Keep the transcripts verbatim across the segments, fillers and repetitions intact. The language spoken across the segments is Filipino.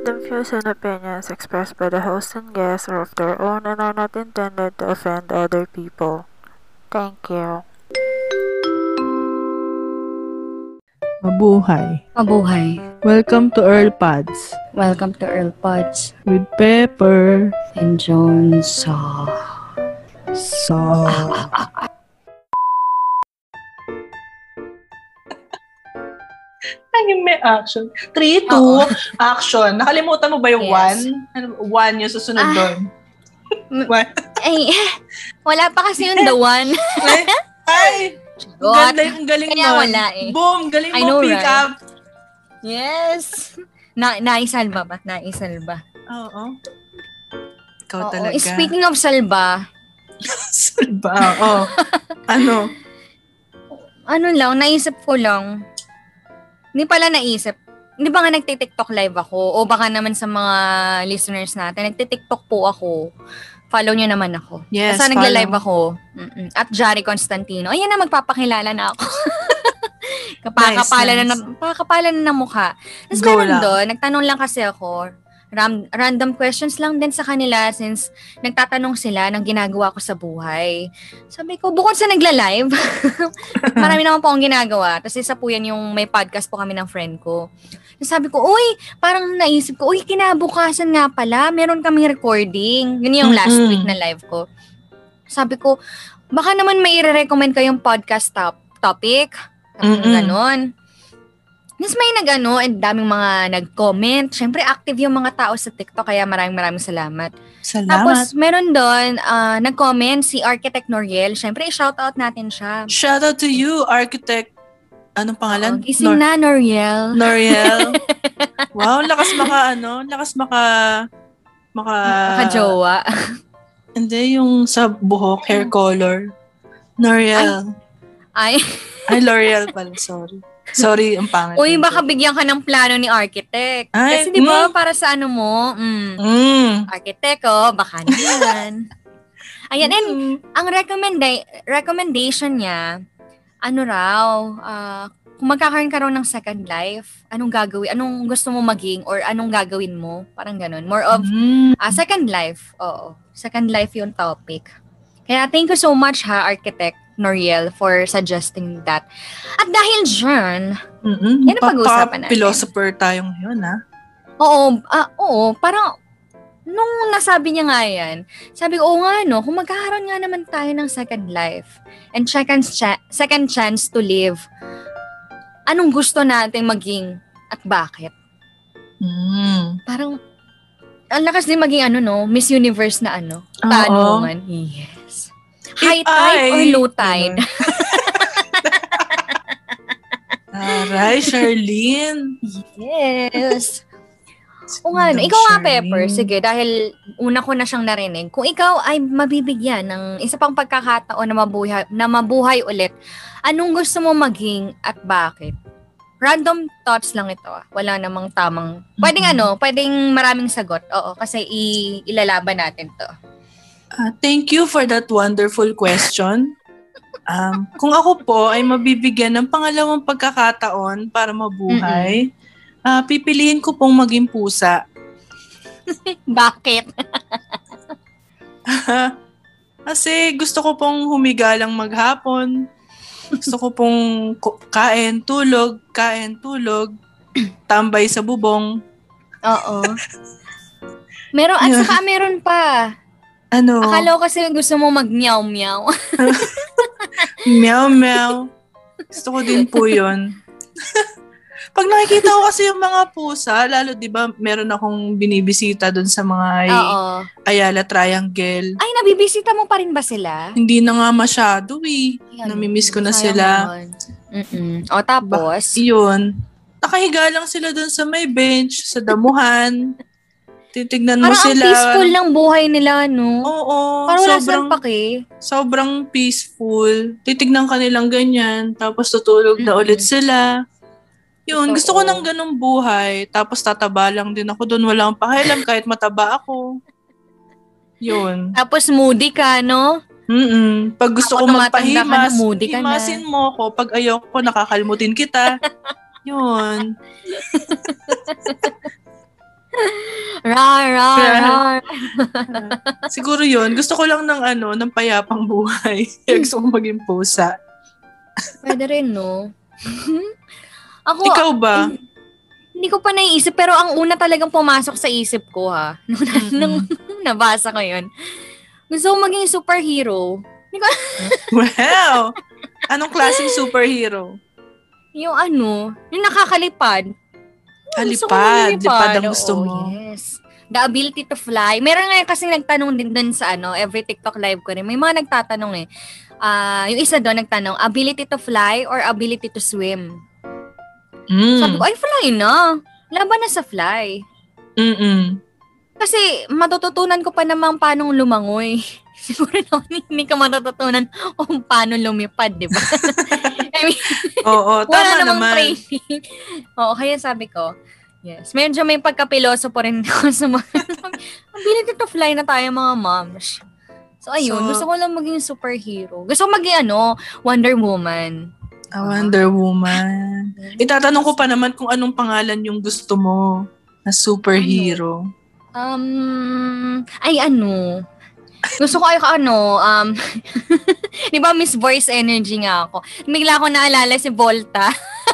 The views and opinions expressed by the host and guests are of their own and are not intended to offend other people. Thank you. Mabuhay. Mabuhay. Welcome to Earl Pods Welcome to Earl Pods with Pepper. and Jones. So, Ay, may action. three, two, Oo. action. Nakalimutan mo ba yung Yes. one? Ano, one yung susunod Ah. doon. M- One. Ay, wala pa kasi yung the one. Ay, ay, Got. ganda yung galing Kaya nun. wala eh. Boom, galing I mo, know, pick right? up. Yes. Na naisalba ba? Naisalba. Oo. Ikaw Oo. talaga. Eh, Speaking of salba, Salba, oo. Ano? ano lang, naisip ko lang. Hindi pala naisip. Hindi ba nga nagtitiktok live ako? O baka naman sa mga listeners natin, nagtitiktok po ako. Follow nyo naman ako. Yes, Basta nagla-live follow. ako. Mm-mm. At Jari Constantino. Ayan na, magpapakilala na ako. Kapakapala Nice, na, nice. na, pakapala na ng mukha. Tapos Go meron lang. doon, nagtanong lang kasi ako, ram, random questions lang din sa kanila since nagtatanong sila ng ginagawa ko sa buhay. Sabi ko, bukod sa nagla-live, marami naman po akong ginagawa. Tapos isa po yan yung may podcast po kami ng friend ko. Tapos sabi ko, uy, parang naisip ko, uy, kinabukasan nga pala, meron kaming recording. Yun yung last Mm-mm. week na live ko. Sabi ko, baka naman may i-recommend kayong podcast top, topic. Mm-mm. Ganon. Tapos may nag-ano, and daming mga nag-comment. Siyempre, active yung mga tao sa TikTok, kaya maraming maraming salamat. Salamat. Tapos, meron doon, ah, nag-comment si Architect Noriel. Siyempre, shoutout natin siya. Shout out to you, architect. Anong pangalan? Oh, gising na, Noriel. Noriel. Wow, lakas maka, ano, lakas maka, maka, Nakajowa. hindi, yung sa buhok, hair color. Noriel. Ay, Ay, L'Oreal pala, sorry. Sorry, ang pangit. uy, baka bigyan ka ng plano ni Architect. Ay, Kasi di ba mm. para sa ano mo, mm, Mm. Architect, oh, baka naman. Ayan, and Mm. ang recommenda- recommendation niya, ano raw, ah, kung magkakaroon ka raw ng second life, anong gagawin, anong gusto mo maging or anong gagawin mo, parang ganun. More of Mm. ah, second life, oo. Second life yung topic. Kaya thank you so much ha, Architect Noriel, for suggesting that. At dahil dyan, Mm-mm. Yan ang pag-uusapan natin. Philosopher tayo ngayon, ha? oo, ah, oo, parang nung nasabi niya nga yan, sabi ko, oo nga no, kung magkakaroon nga naman tayo ng second life and second, cha- second chance to live, anong gusto nating maging at bakit? Mm. Parang, ang lakas din maging ano no, Miss Universe na ano, Oo. tanungan. Yes. High If tide I- or low tide? Aray, Charlene. Yes. O nga, no. Ikaw nga, Pepper. Sige, dahil una ko na siyang narinig. Kung ikaw ay mabibigyan ng isa pang pagkakataon na mabuhay, na mabuhay ulit, anong gusto mo maging at bakit? Random thoughts lang ito. ah. Wala namang tamang... Pwedeng Mhm. ano, pwedeng maraming sagot. Oo, kasi i- ilalaban natin to. Ah, thank you for that wonderful question. Um, kung ako po ay mabibigyan ng pangalawang pagkakataon para mabuhay, ah, pipiliin ko pong maging pusa. Bakit? Kasi gusto ko pong humiga lang maghapon. Gusto ko pong ku- kain, tulog, kain, tulog, tambay sa bubong. Oo. Meron, at saka meron pa. Ano? Akala ko kasi gusto mo mag-meow-meow. Meow, meow. Gusto ko din po yun. Pag nakikita ko kasi yung mga pusa, lalo di ba meron akong binibisita dun sa mga Ay- Oo. Ayala Triangle. Ay, nabibisita mo pa rin ba sila? Hindi na nga masyado eh. Ayan, Namimiss ko na sayang sila. naman. Mm-mm. O tapos? Iyon. Nakahiga lang sila dun sa may bench, sa damuhan. Titignan mo Parang ang sila. peaceful ng buhay nila, no? Oo. Parang wala sobrang, silang pake. sobrang peaceful. Titignan ka nilang ganyan. Tapos tutulog na Mm-mm. ulit sila. Yun, Totoo. gusto ko ng ganung buhay. Tapos tataba lang din ako doon. Wala akong pakialam kahit mataba ako. Yun. Tapos moody ka, no? Mm-mm. Pag gusto Ako ko tumatanda ka na, magpahimas, moody ka na. himasin mo ko. Pag ayoko, nakakalmutin kita. Yun. Rar, rar, rar. Siguro yun. Gusto ko lang ng ano, ng payapang buhay. Gusto ko maging pusa. Pwede rin, no? Ako, Ikaw ba? eh, hindi ko pa naiisip, pero ang una talagang pumasok sa isip ko, ha? Nung, Mm-mm. nung nabasa ko yun. Gusto ko maging superhero. Hindi ko, Wow! Anong klaseng superhero? yung ano, yung nakakalipad. Gusto ko Kalipad. lumilipad. Lipad ang gusto Oo, mo. yes. The ability to fly. Meron nga kasi nagtanong din dun sa ano, every TikTok live ko rin. May mga nagtatanong eh. Ah, yung isa doon nagtanong, ability to fly or ability to swim? Mm. Sabi ko, ay fly na. Laban na sa fly. Mm-mm. Kasi matututunan ko pa naman paano lumangoy. Siguro naman hindi ka matututunan kung paano lumipad, di ba? I mean, Oo, wala tama namang naman. training. Oo, kaya sabi ko, yes. Medyo may pagkapiloso po rin ako sa mga, ability to fly na tayo mga moms. So, ayun. So, gusto ko lang maging superhero. Gusto ko maging, ano, Wonder Woman. A Wonder Woman. Itatanong ko pa naman kung anong pangalan yung gusto mo na superhero. Um, ay, ano, gusto ko ay ano, um, di ba Miss Voice Energy nga ako. Bigla ko naalala si Volta.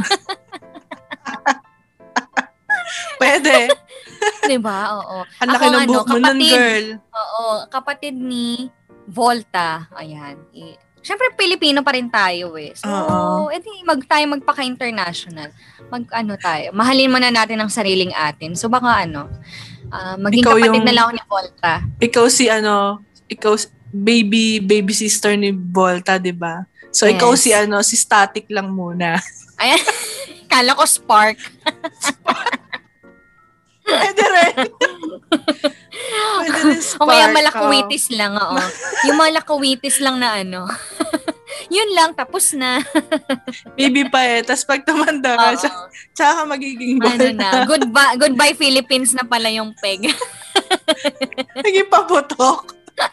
Pwede. Di ba? Oo. Ang laki Ako, ng ano, buhok mo nun, kapatid. girl. Oo, kapatid ni Volta. Ayan. I- Siyempre, Pilipino pa rin tayo eh. So, Oo. edi mag tayo magpaka-international. Mag ano tayo. Mahalin muna natin ang sariling atin. So, baka ano, ah, maging Ikaw kapatid yung- na lang ako ni Volta. Ikaw si ano, ikaw si- baby baby sister ni Volta, 'di ba? So Yes. ikaw si ano, si Static lang muna. Ayan. Kala ko Spark. Pwede rin. Pwede rin O kaya Spark, malakuwitis lang, oo. Yung malakuwitis lang na ano. Yun lang, tapos na. oh. Baby pa eh. Tapos pag tumanda ka, Oo. tsaka, tsaka ka magiging Ano Volta. na, goodbye, goodbye Philippines na pala yung peg. Naging paputok.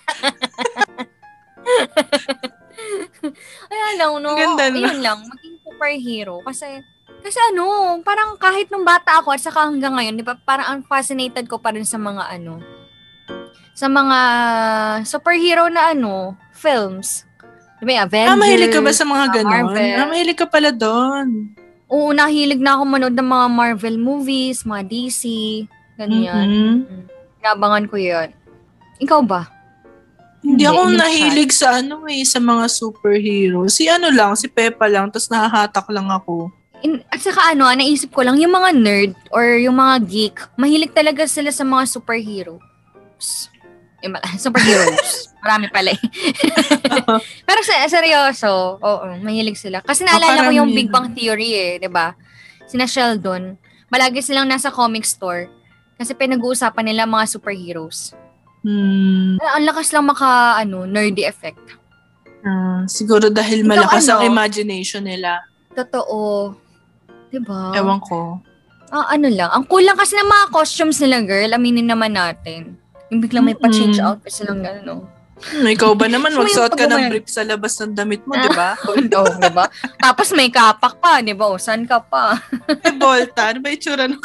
Ay, alam, no? Ang ganda na. Ayun lang, maging superhero. Kasi, kasi ano, parang kahit nung bata ako at saka hanggang ngayon, di ba, parang ang fascinated ko pa rin sa mga ano, sa mga superhero na ano, films. Di ba, yung Avengers, Ah, mahilig ka ba sa mga uh, ganon? Marvel. Ah, mahilig ka pala doon. Oo, nahilig na ako manood ng mga Marvel movies, mga D C, ganyan. Mhm. Mm. Inabangan ko yun. Ikaw ba? Hindi ako hindi nahilig sa ano eh, sa mga superhero. Si ano lang, si Peppa lang, tapos nahahatak lang ako. In, at saka ano, ah, naisip ko lang, yung mga nerd or yung mga geek, mahilig talaga sila sa mga superhero. Yung mga- superheroes. Marami pala eh. Pero sa, seryoso, oo, mahilig sila. Kasi naalala ko yung karamihan. Big Bang Theory eh, di ba? Sina Sheldon, malagi silang nasa comic store kasi pinag-uusapan nila mga superheroes. Hmm, Ang lakas lang maka, ano, nerdy effect. ah, siguro dahil Ikaw malakas ang ano? imagination nila. Totoo. Diba? Ewan ko. Ah, ano lang. Ang cool lang kasi ng mga costumes nila, girl. Aminin naman natin. Yung biglang may pa-change Mm-mm. outfit silang gano'n. No? Hmm, ikaw ba naman, So, yung magsuot ka ng pag-umayan. brief sa labas ng damit mo, di ba? Oo, diba? Tapos may kapak pa, di ba? O, saan ka pa? Eh, Volta, ano ba itsura ng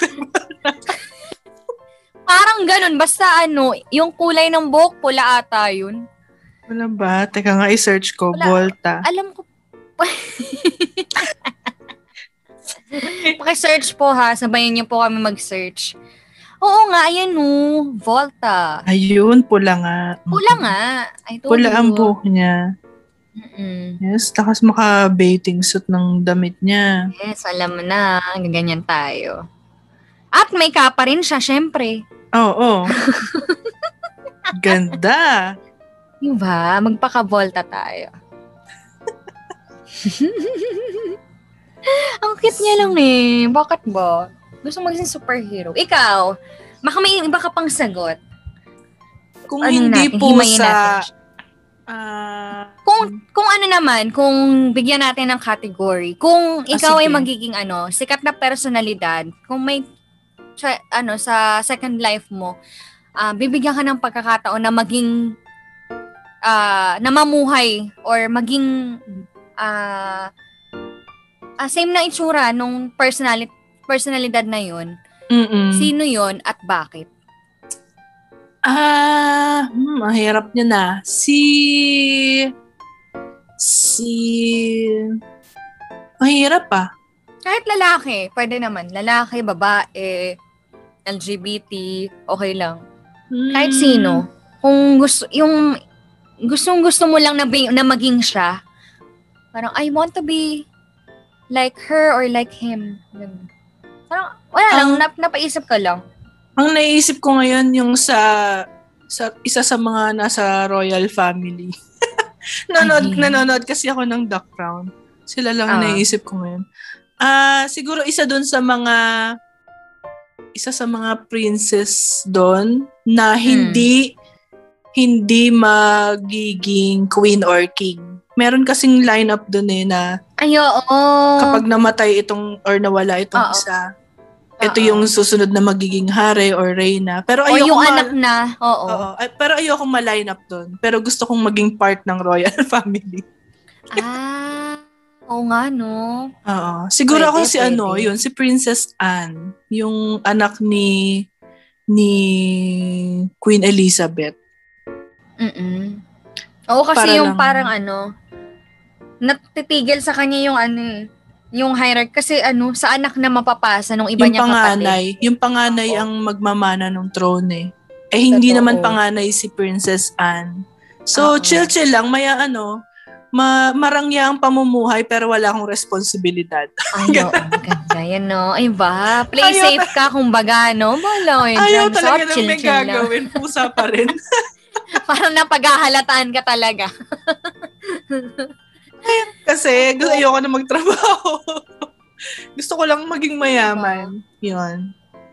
Parang ganun. Basta ano, yung kulay ng buhok, pula ata yun. Wala ba? Teka nga, i-search ko, Wala. Volta. Alam ko. Paki-search po ha. Sabayan niyo po kami mag-search. Oo nga, ayan no. Volta. Ayun, pula nga. Pula nga. I told Pula you. ang buhok niya. Mm-mm. Yes, takas maka-bathing suit ng damit niya. Yes, alam mo na. Ganyan tayo. At may kapa rin siya, syempre. Oo. Oh, Ganda. Diba? Magpaka-volta tayo. Ang cute niya lang eh. Bakit ba? Gusto mo maging superhero. Ikaw, baka may iba ka pang sagot. Kung Ano hindi natin? po Himayin sa... natin siya. ah, Kung, kung ano naman, kung bigyan natin ng category, kung ikaw ay sige. magiging ano, sikat na personalidad, kung may sa, ano sa second life mo, ah, bibigyan ka ng pagkakataon na maging ah, na mamuhay or maging ah, ah, same na itsura nung personality personalidad na yun. Mm-mm. Sino yon at bakit? Ah, hmm, mahirap niya na. Si... Si... Mahirap ah. Kahit lalaki, pwede naman. Lalaki, babae, L G B T, okay lang. Hmm. Kahit sino. Kung gusto, yung gustong gusto mo lang na, be, na maging siya, parang, I want to be like her or like him. Ganun. Parang, wala lang, Ang- nap, napaisip ka lang. Ang naisip ko ngayon yung sa sa isa sa mga nasa royal family. nanonood, Ay. nanonood kasi ako ng The Crown. Sila lang ang Ah. naisip ko ngayon. Ah, siguro isa doon sa mga isa sa mga princess doon na hindi hindi magiging queen or king. Meron kasing lineup doon eh na Ay, oo. kapag namatay itong or nawala itong Oo. isa, ito Oo. yung susunod na magiging hari or reyna. Pero O ayoko yung ma- anak na, oo. Oo. Ay, pero ayoko ma-line up doon. Pero gusto kong maging part ng royal family. Ah, oo nga, no? Oo. Siguro Pwede, ako si pwede. ano, yun, si Princess Anne. Yung anak ni ni Queen Elizabeth. Mm-mm. Oo, kasi Para yung lang- parang ano, natitigil sa kanya yung ano eh, yung hierarchy. Kasi ano, sa anak na mapapasa nung iba Yung niyang panganay. kapatid. Yung panganay Oo. ang magmamana ng throne eh. Eh, hindi Totoo. naman panganay si Princess Anne. So, Oo. chill-chill lang. Maya ano, ma marangya ang pamumuhay pero wala akong responsibilidad. Ay, oo, ganda yan, no? Ay ba? Play Ayaw safe ka, kumbaga, no? Bala, yun Ayaw dyan. talaga So, na chill, may chill lang. gagawin. Pusa pa rin. Parang napaghahalataan ka talaga. Kasi gusto ayoko na magtrabaho. Gusto ko lang maging mayaman. Yun.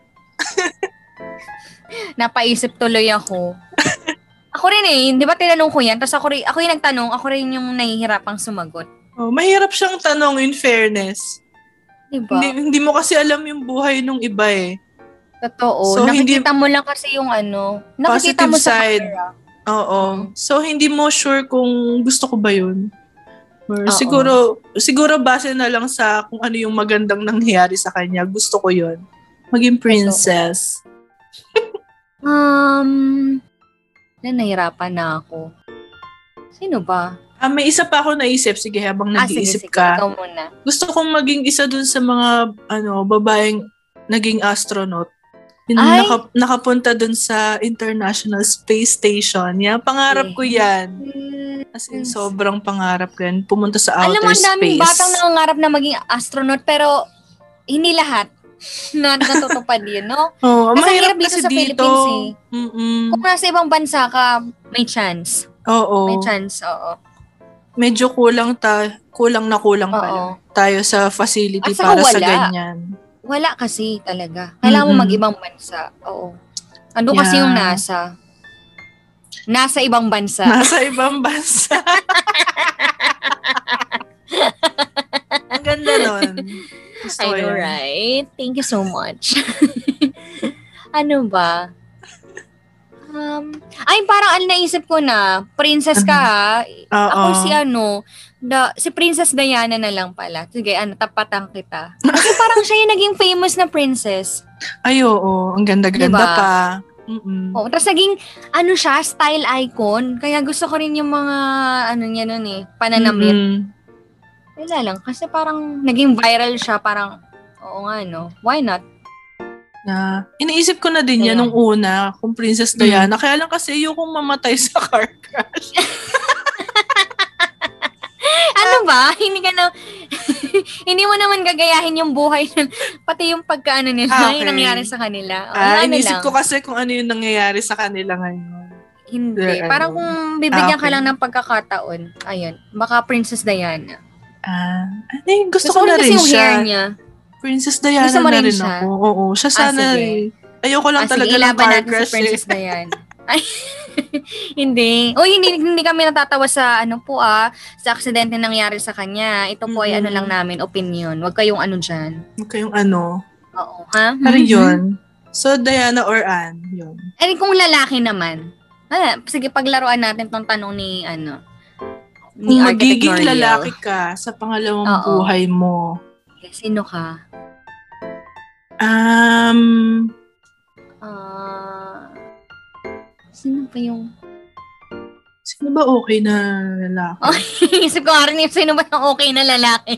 Napaisip tuloy ako. Ako rin eh, di ba tinanong ko yan? Tapos ako, rin, ako yung nagtanong, ako rin yung nahihirapang sumagot. Oh, mahirap siyang tanong in fairness. Di ba? Hindi, hindi mo kasi alam yung buhay nung iba eh. Totoo. So, nakikita hindi- mo lang kasi yung ano, nakikita Positive mo sa side. camera. Oo. So, hindi mo sure kung gusto ko ba yun. Or Oo. siguro, siguro base na lang sa kung ano yung magandang nangyayari sa kanya. Gusto ko yun. Maging princess. Um, na nahirapan na ako. Sino ba? Ah, may isa pa ako naisip. Sige, habang Ah, sige, nag-iisip sige. ka. Ikaw muna. Gusto kong maging isa dun sa mga ano babaeng naging astronaut. Yung Ay! naka, nakapunta dun sa International Space Station. Yan, pangarap ko yan. As in, sobrang pangarap ko yan. Pumunta sa outer Alam mo, ang daming space. batang nangangarap na maging astronaut, pero hindi lahat na natutupad yun, no? Oh, Kasi mahirap hirap dito kasi sa dito. Philippines eh. Mm-mm. Kung nasa ibang bansa ka, may chance. Oo. May chance, oo. Medyo kulang ta kulang na kulang Oo. pala tayo sa facility At saka para sa wala. ganyan. Wala kasi talaga. Kailangan mo Mm-mm. mag-ibang bansa. Oo. Ando kasi Yeah. yung NASA. Nasa ibang bansa. Nasa ibang bansa. Ang ganda nun. Gusto I ko know, yan. right? Thank you so much. Ano ba? Um, ay, parang al naisip ko na, princess ka ha. Oo. Ako si ano, da, si Princess Diana na lang pala. Sige, ano, tapatan kita. Kasi parang siya yung naging famous na princess. Ay, oo. Ang ganda-ganda Diba? pa. Mm-mm. Oh, tapos naging, ano siya, style icon. Kaya gusto ko rin yung mga, ano niya nun eh, pananamit. Mm-mm. Wala lang, kasi parang naging viral siya, parang, oo nga, no? Why not? Na, iniisip ko na din yan Ayan. nung una, kung Princess Diana. Kaya lang kasi ayokong mamatay sa car crash. Ano ba? Hindi ka na, hindi mo naman gagayahin yung buhay, nun. Pati yung pagkaano nila, Ah, okay. yung nangyari sa kanila. O, Ah, ano inisip lang. ko kasi kung ano yung nangyayari sa kanila ngayon. Hindi. Ano? Parang kung bibigyan Ah, ka okay. lang ng pagkakataon, ayun, baka Princess Diana. Ah, ano yun, gusto, Gusto ko ko na rin kasi rin yung siya. hair niya. Princess Diana Gusto mo na rin rin siya? ako. Oo, siya Ah, sana sige. eh. Ayoko lang Ah, sige, talaga ng ilaban car natin si crash eh. Princess Diana. Ay, hindi. Uy, hindi, hindi kami natatawa sa ano po ah, sa aksidente nangyari sa kanya. Ito po ay ano Mm. lang namin, opinion. Huwag kayong ano dyan. Huwag kayong ano. Oo, ha? Pero Mhm. yun. So, Diana or Anne, yun. Eh, kung lalaki naman, ah, sige, paglaruan natin tong tanong ni, ano, ni Kung Architect magiging Noriel. lalaki ka sa pangalawang Oo. buhay mo, Sino ka? um, pa yung... Sino ba okay na lalaki? Oh, isip ko nga rin yung sino ba yung okay na lalaki.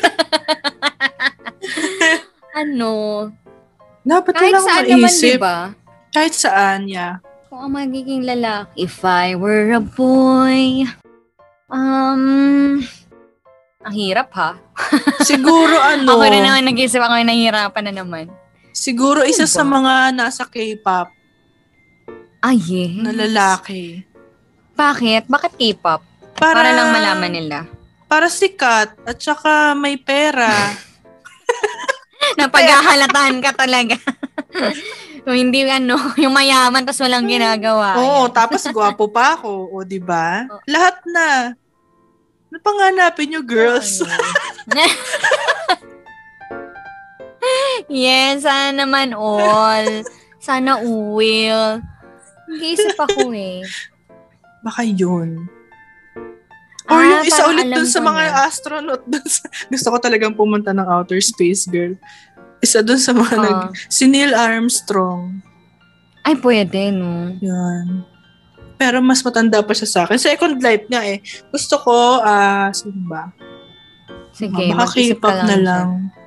Ano? Dapat Kahit wala saan akong naman, maisip. di ba? Kahit saan, yeah. Kung ang magiging lalaki. If I were a boy... Um... Ang hirap ha. Siguro ano, Ako na naman nag-isip ako na nahihirapan na naman. siguro isa sa mga nasa K-pop Ah, yes. na lalaki. Bakit? Bakit K-pop? Para, Para lang malaman nila. Para sikat at saka may pera. Napaghahalatahan ka talaga. Kung hindi ano, yung mayaman tas walang ginagawa. Oo, tapos gwapo pa ako. O, di ba? Oh. Lahat na. Ano pang hanapin nyo, girls? Ano? Yes, sana naman all. Sana will. Nag-iisip ako eh. Baka yun. Or Ah, yung isa parang ulit alam dun sa ko mga na. astronaut. Dun sa, gusto ko talagang pumunta ng outer space, girl. Isa dun sa mga Ah. nag... Si Neil Armstrong. Ay, pwede, no? Yan. Pero mas matanda pa siya sa akin. Second life nga eh. Gusto ko, ah, sino ba? Sige, Baka mag-isip K-pop ka na lang. lang.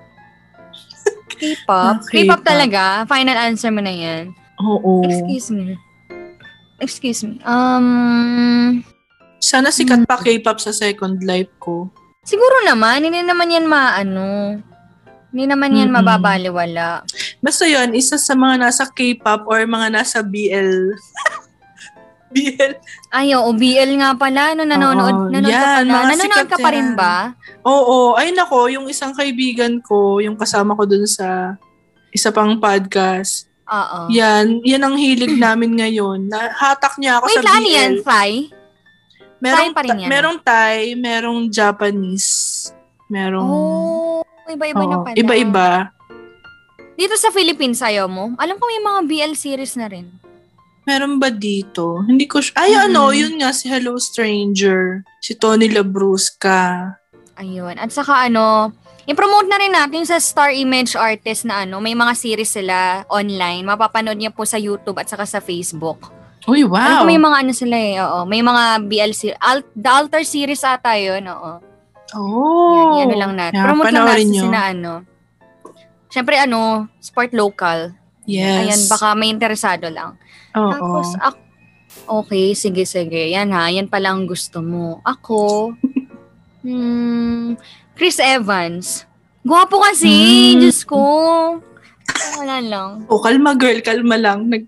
dyan. K-pop? Ah, K-pop K-pop. talaga? Final answer mo na yan? Oo. Excuse me. Excuse me. Um, Sana sikat pa K-pop sa second life ko. siguro naman, hindi naman yan maano. Hindi naman yan Mm-mm. mababaliwala. Basta yun, isa sa mga nasa K-pop or mga nasa B L. B L. Ay, oo, B L nga pala. No, nanonood, Oo, nanonood ka yan, pala. mga Nanonood sikat ka pa rin yan. ba? Oo. Ay nako, yung isang kaibigan ko, yung kasama ko dun sa isa pang podcast. Oo. Yan, yan ang hilig namin ngayon. Nahatak niya ako Wait, sa B L. ano yan? Thai? Merong, Thai pa rin ta- yan. merong Thai, merong Japanese, merong... Oh, iba-iba na Oo, pala. iba-iba. Dito sa Philippines, ayaw mo? Alam ko may mga B L series na rin. Meron ba dito? Hindi ko... Sy- Ay, Mhm. ano, yun nga, si Hello Stranger. Si Tony Labrusca. Ayun. At saka ano, i-promote na rin natin sa Star Image Artist na ano, may mga series sila online. Mapapanood niya po sa YouTube at saka sa Facebook. Uy, Alam wow. ko may mga ano sila eh, oo. May mga B L series. Al- The Altar series ata yun, oo. Oh. Yan, yan ano lang natin. Yan, Promote lang panoorin natin nyo. sina ano. Siyempre ano, sport local. Yes. Ayan, baka may interesado lang. Oo. Tapos, ak- okay, sige, sige. Yan ha, yan pala ang gusto mo. Ako, hmm, Chris Evans. Gwapo kasi, Hmm. Diyos ko. Wala lang. Oh, kalma girl, kalma lang. Nag-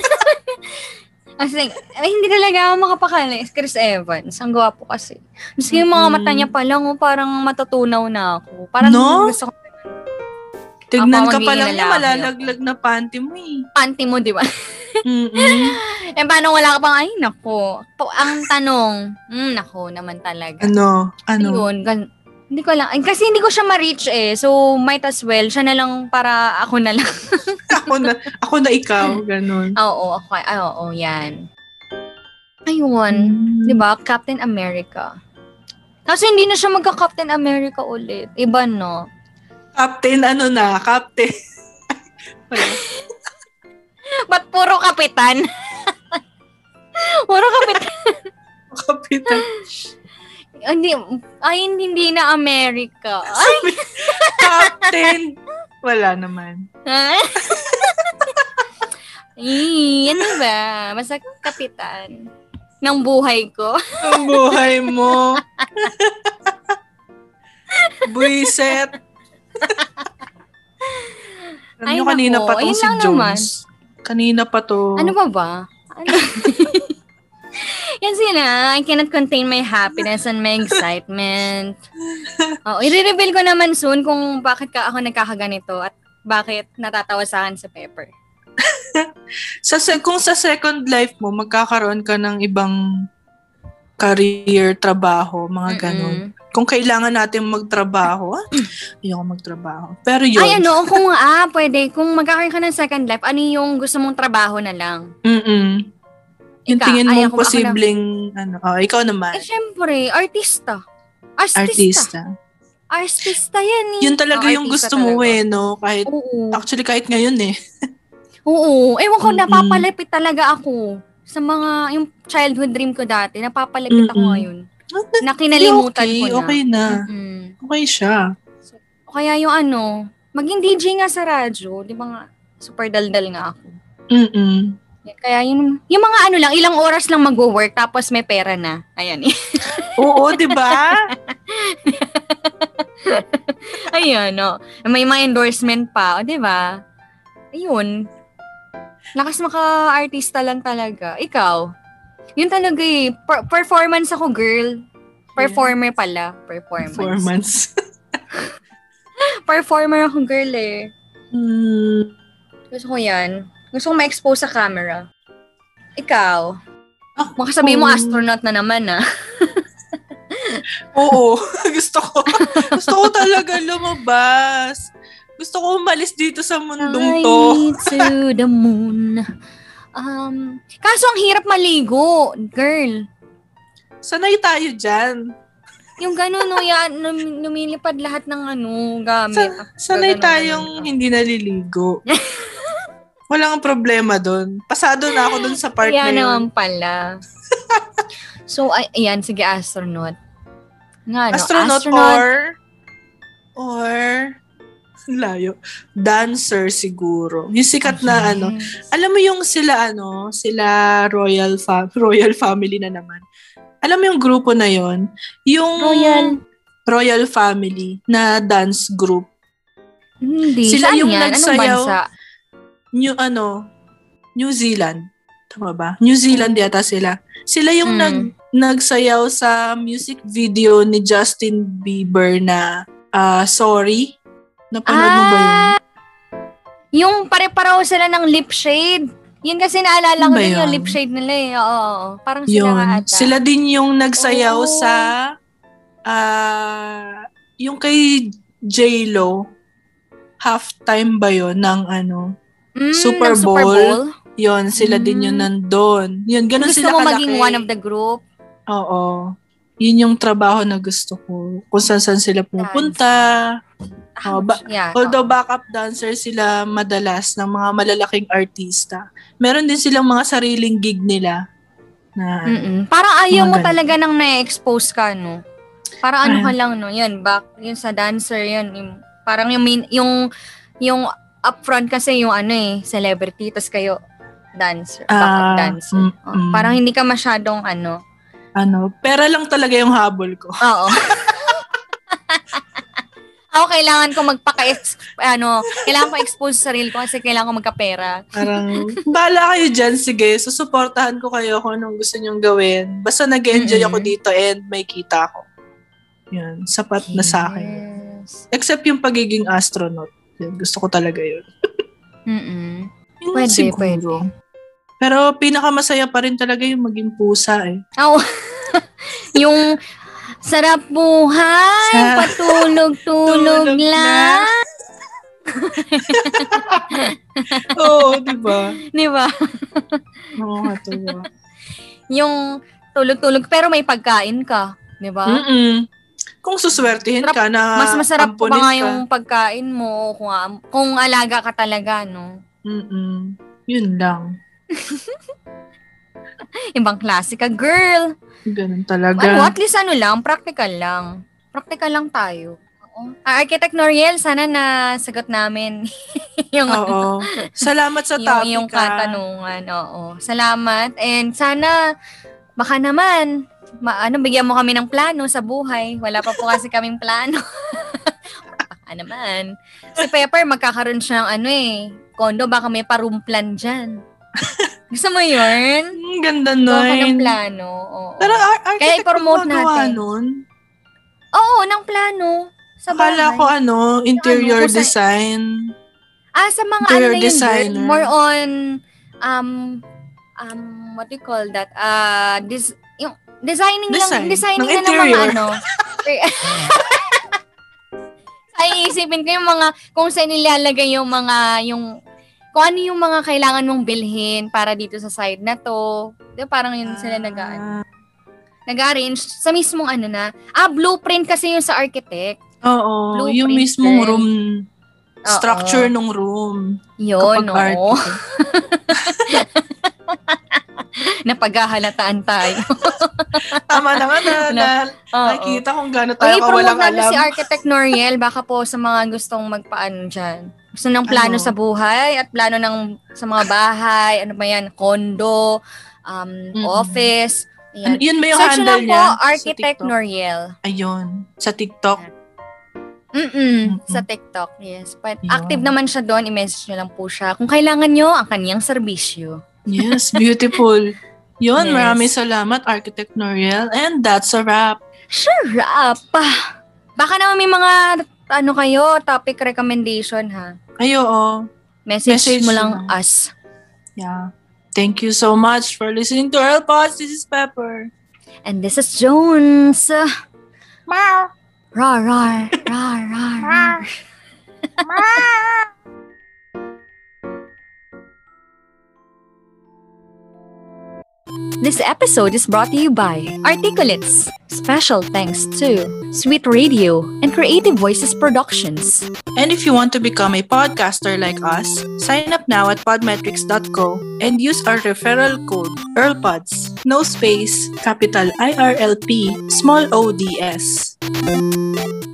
Kasi, ay, hindi talaga ako makapakali. Chris Evans, ang gwapo kasi. Maski yung mga Mm. mata niya pa lang, oh, parang matutunaw na ako. Parang No? gusto ko Tignan Ako ka pa magiging lang niya, lalaki malalaglag na panty mo eh. panty mo, di ba? Mm-mm. Eh, paano wala ka pang, ay, nako. Po, ang tanong, hmm, nako naman talaga. Ano? Ano? Ayun, gan- hindi ko lang. Ay, kasi hindi ko siya ma-reach eh. So, might as well, siya na lang para ako na lang. ako na, ako na ikaw, ganun. Oo, ako. Ay, oo, yan. Ayun. Mm. Di ba? Captain America. Kasi hindi na siya magka-Captain America ulit. Iba, no? Captain, ano na? Captain. Wala. Ba't puro kapitan? Puro kapitan. Kapitan. Hindi, ay, hindi na America. Ay, Captain. Wala naman. ay, ano ba? Basta kapitan ng buhay ko. Ang buhay mo. Buiset. Alam Ay, nyo, kanina nako. pa tong Ayun si lang naman. Jones. Kanina pa to. Ano ba ba? Ano? Yan sila. I cannot contain my happiness and my excitement. Oh, i-reveal ko naman soon kung bakit ka ako nagkakaganito at bakit natatawa sa akin sa Pepper. Sa se- kung sa second life mo, magkakaroon ka ng ibang career, trabaho, mga ganon. Mm-mm. Kung kailangan natin magtrabaho, ah, ayoko magtrabaho. Pero yun. Ay, ano, kung ah, pwede, kung magkakaroon ka ng second life, ano yung gusto mong trabaho na lang? Mm-mm. Yung Ika, tingin ay, mong ako- ako posibleng, ano, oh, ikaw naman, Eh, syempre, artista. Artista. artista. Artista yan eh. Yun talaga Oh, yung artista gusto mo talaga. eh, no? Kahit, Oo. actually, kahit ngayon eh. Oo. Ewan ko, Mm-mm. napapalapit talaga ako sa mga, yung childhood dream ko dati, napapalapit ako Mm-mm. ngayon. Na kinalimutan okay, ko na. okay na. Mm-mm. Okay siya. O kaya yung ano, maging D J nga sa radyo, di ba nga, super daldal nga ako. Mm-mm. Yan, kaya yung, yung mga ano lang, ilang oras lang mag-work, tapos may pera na. Ayan eh. Oo, di ba? Ayun, no. May mga endorsement pa, o, di ba? Ayun. Lakas maka-artista lang talaga. Ikaw, yun talaga eh. Per- performance ako, girl. Performer pala. Performance. Performance. Performer ako, girl eh. Hmm. Gusto ko yan. Gusto ko ma-expose sa camera. Ikaw, Ah, baka sabihin mo um, astronaut na naman ah. Oo. gusto ko. Gusto ko talaga lumabas. Gusto ko umalis dito sa mundong to. Fly to the moon. Um, kaso ang hirap maligo, girl. Sanay tayo dyan. Yung gano'n, no, yan, num- lumilipad lahat ng ano, gamit. Sa- sanay Gaganon, tayong gano'n. hindi naliligo. Walang problema doon. Pasado na ako doon sa part Kaya na yun. naman pala. So, ay, ayan, sige, astronaut. Nga, no? Astronaut, or or layo. Dancer siguro. Yung sikat na ano. Alam mo yung sila ano, sila royal fa- royal family na naman. Alam mo yung grupo na yon, yung Royal. royal family na dance group. Hindi. Sila Saan yung yan? nagsayaw. Anong bansa? New ano, New Zealand. Tama ba? New Zealand yata sila. Sila yung Hmm. nag nagsayaw sa music video ni Justin Bieber na ah, Sorry. Napanood mo ba yun? Ah, yung pare-pareho sila ng lip shade. Yun kasi naalala Ano ko ba din yung yun? lip shade nila eh. Oo, oo. Parang sila Yun. nga ata. Sila din yung nagsayaw Oo. sa ah yung kay J-Lo. Halftime ba yun ng ano? Mm, Super ng Super Bowl. Bowl. Yun, sila din Mm. yun nandun. Yun, ganun Gusto sila mo kalaki. maging one of the group. Oo. Yun yung trabaho na gusto ko. Kung saan-saan sila pupunta. Oh, ba- Yeah. Although backup dancer sila madalas ng mga malalaking artista, meron din silang mga sariling gig nila. Na, Mm-mm. Parang ayaw Mga mo ganun. talaga nang na-expose ka, no? Parang ano Ay. ka lang, no? Yun, back, yun sa dancer, yun. Yung, parang yung, main, yung, yung upfront kasi yung ano eh, celebrity, tas kayo, dancer, backup Ah, dancer. mm, Oh, mm. parang hindi ka masyadong ano. ano, pera lang talaga yung habol ko. Oo. Ako, kailangan ko magpaka ano, kailangan ko expose sa sarili ko kasi kailangan ko magkapera. Parang, bala kayo dyan, sige, susuportahan ko kayo kung anong gusto nyong gawin. Basta nag-enjoy Mm-mm. ako dito and may kita ako. Yan, sapat na sa akin. Yes. Except yung pagiging astronaut. Yan, gusto ko talaga yun. Mm-mm. Yun Pwede, siguro. pwede. Pero pinakamasaya pa rin talaga yung maging pusa eh. Oh, yung sarap buhay, Sa- patulog-tulog Tulog lang. Oo, di ba? Di ba? Oo, katuwa. Yung tulog-tulog, pero may pagkain ka. Di ba? Mm-mm. Kung suswertihin Sarap- ka na Mas masarap pa ampunin nga ka. yung pagkain mo kung, kung alaga ka talaga, no? Mm-mm. Yun lang. Ibang klase ka, girl. Ganun talaga. Ano, at least ano lang, practical lang. Practical lang tayo. Oo. Ah, Architect Noriel, sana nasagot namin yung, Oo. Salamat sa yung, topic. yung ah. katanungan. Oo. Salamat. And sana, baka naman, ma- ano, bigyan mo kami ng plano sa buhay. Wala pa po kasi kaming plano. Baka naman. Si Pepper, magkakaroon siya ng ano eh, kondo, baka may pa-room plan dyan. Gusto mo yun? Ang ganda Gawa ka ng nun. plano. Oo. Pero ar- architect i-promote mo magawa natin. nun? Oo, ng plano. Sa bahay. Akala ko ano, interior Ano, kung sa- design. Ah, sa mga Interior ano na yun, designer. girl, more on, um, um, what do you call that? Uh, this, yung, designing Design. lang, designing Ng na ng mga interior. ano. Ay, isipin ko yung mga, kung saan nilalagay yung mga, yung, kung ano yung mga kailangan mong bilhin para dito sa side na to. Di ba, parang yun sila nag Ah, nag-arrange sa mismong ano na. Ah, blueprint kasi yung sa architect. Oo, Blueprint, yung mismong girl. room, Oo. structure ng room. Yun, Kapag oo. architect. Napaghahalataan tayo. Tama naman na, na Oo. nakikita kung gaano tayo Uy, kawalang promote natin alam. si Architect Noriel. Baka po sa mga gustong magpaano dyan. Gusto ng plano Ano? sa buhay at plano ng sa mga bahay. Ano ba yan? Condo, um, Mm-mm. office. Ano, Ayan. yun ba yung Search nyo handle lang po, niya? sa Architect TikTok? Noriel. Ayun. Sa TikTok. Mm-mm, Mm-mm. sa TikTok, yes. But Yun. active naman siya doon. I-message nyo lang po siya. Kung kailangan nyo, ang kaniyang serbisyo. Yes, beautiful. Yun, Yes. maraming salamat, Architect Noriel. And that's a wrap. Sarap! Baka naman may mga, ano kayo, topic recommendation ha. Ay, oo. Message, Message mo lang lang. us. Yeah. Thank you so much for listening to Earl Pods. This is Pepper. And this is Jones. Meow. Rar, rar, rar, rar, rar. This episode is brought to you by Articulates. Special thanks to Sweet Radio and Creative Voices Productions. And if you want to become a podcaster like us, sign up now at podmetrics dot co and use our referral code EarlPods. No space, capital I R L P, small O D S.